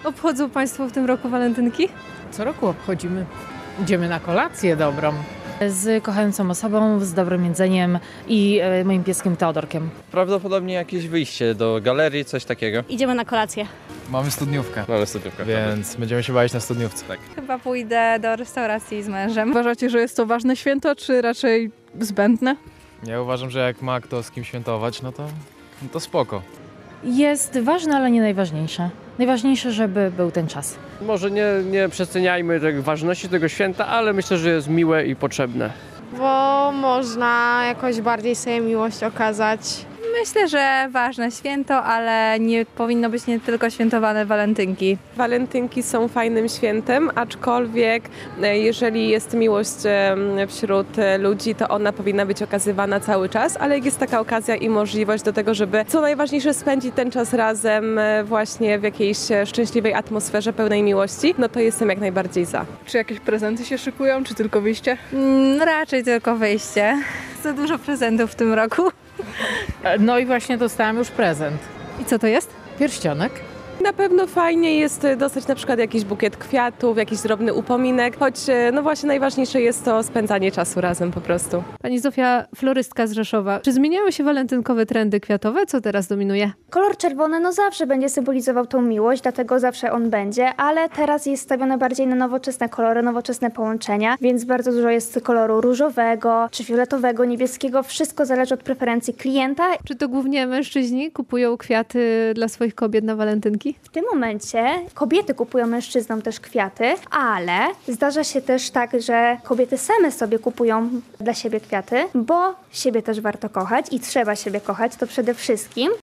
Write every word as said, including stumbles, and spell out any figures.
Obchodzą Państwo w tym roku walentynki? Co roku obchodzimy. Idziemy na kolację dobrą. Z kochającą osobą, z dobrym jedzeniem i e, moim pieskiem Teodorkiem. Prawdopodobnie jakieś wyjście do galerii, coś takiego. Idziemy na kolację. Mamy studniówkę, Mamy studniówkę. więc będziemy się bawić na studniówce. Tak. Chyba pójdę do restauracji z mężem. Uważacie, że jest to ważne święto, czy raczej zbędne? Ja uważam, że jak ma kto z kim świętować, no to, no to spoko. Jest ważne, ale nie najważniejsze. Najważniejsze, żeby był ten czas. Może nie, nie przeceniajmy tej ważności tego święta, ale myślę, że jest miłe i potrzebne. Bo można jakoś bardziej sobie miłość okazać. Myślę, że ważne święto, ale nie powinno być nie tylko świętowane walentynki. Walentynki są fajnym świętem, aczkolwiek e, jeżeli jest miłość e, wśród e, ludzi, to ona powinna być okazywana cały czas, ale jak jest taka okazja i możliwość do tego, żeby co najważniejsze spędzić ten czas razem e, właśnie w jakiejś e, szczęśliwej atmosferze pełnej miłości, no to jestem jak najbardziej za. Czy jakieś prezenty się szykują, czy tylko wyjście? Mm, raczej tylko wyjście. Za dużo prezentów w tym roku. No i właśnie dostałam już prezent. I co to jest? Pierścionek. Na pewno fajnie jest e, dostać na przykład jakiś bukiet kwiatów, jakiś drobny upominek, choć e, no właśnie najważniejsze jest to spędzanie czasu razem po prostu. Pani Zofia, florystka z Rzeszowa. Czy zmieniały się walentynkowe trendy kwiatowe? Co teraz dominuje? Kolor czerwony no zawsze będzie symbolizował tą miłość, dlatego zawsze on będzie, ale teraz jest stawione bardziej na nowoczesne kolory, nowoczesne połączenia, więc bardzo dużo jest koloru różowego, czy fioletowego, niebieskiego. Wszystko zależy od preferencji klienta. Czy to głównie mężczyźni kupują kwiaty dla swoich kobiet na walentynki? W tym momencie kobiety kupują mężczyznom też kwiaty, ale zdarza się też tak, że kobiety same sobie kupują dla siebie kwiaty, bo siebie też warto kochać i trzeba siebie kochać, to przede wszystkim.